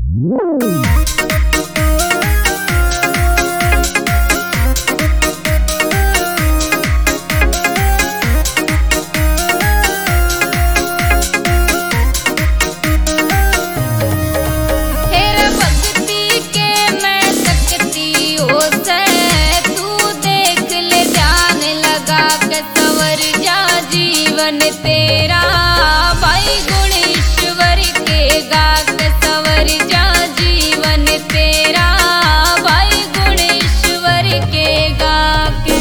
तेरा भाई गुण ईश्वर के गात सवर जा जीवन तेरा भाई गुण ईश्वर के गाके।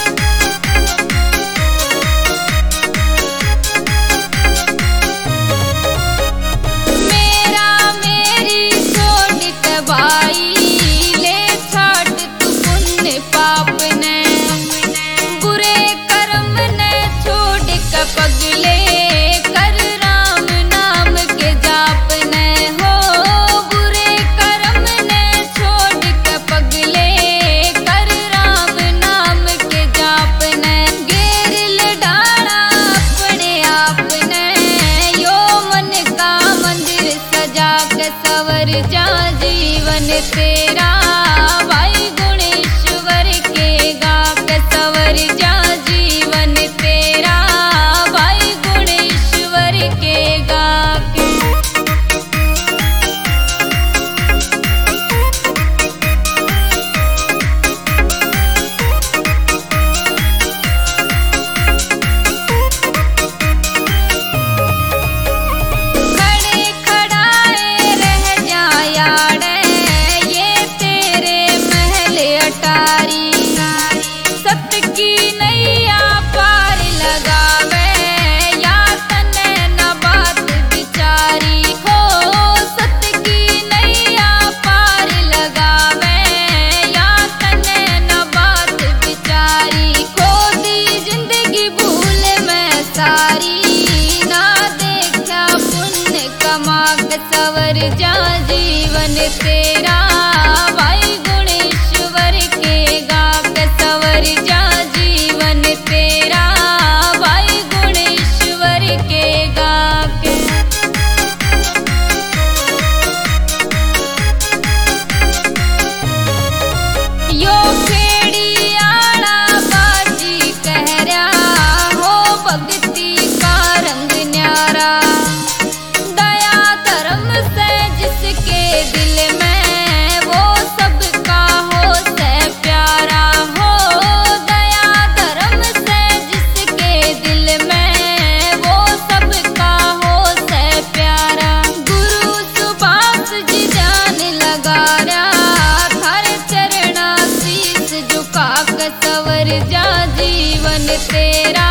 मेरा मेरी छोड़ के भाई ले छाट तू पुण्य पाप ने बुरे कर्म ने छोड़ के पगले कर राम नाम के जाप ने हो बुरे कर्म ने छोड़ के पगले कर राम नाम के जाप ने घेर डाला अपने आप ने यो मन का मंदिर सजा के सवर जा जीवन तेरा भाई गुण ईश्वर के गा के सवर जा जीवन तेरा भाई गुण ईश्वर के गा के। खड़े खड़ाए रह जायाड़े ये तेरे महल अटारी सत्य की नैया पार लगावे या तने न बात बिचारी हो सत्य की नैया पार लगावे या तने न बात बिचारी खो दी जिंदगी भूल में सारी ना देखा पुण्य कमा के सवर जा जीवन तेरा भाई गुण ईश्वर के गा के सवर जा जीवन तेरा भाई गुण ईश्वर के गा के। यो खेड़ी आड़ा बाजी कह रहा हो भक्ति का रंग न्यारा दया धर्म से जिसके दिल में वो सबका हो से प्यारा हो दया धर्म से जिसके दिल में वो सबका हो से प्यारा गुरु सुभाष जी जान लगा रहा थारे चरणा शीस झुका के सवर जा जीवन तेरा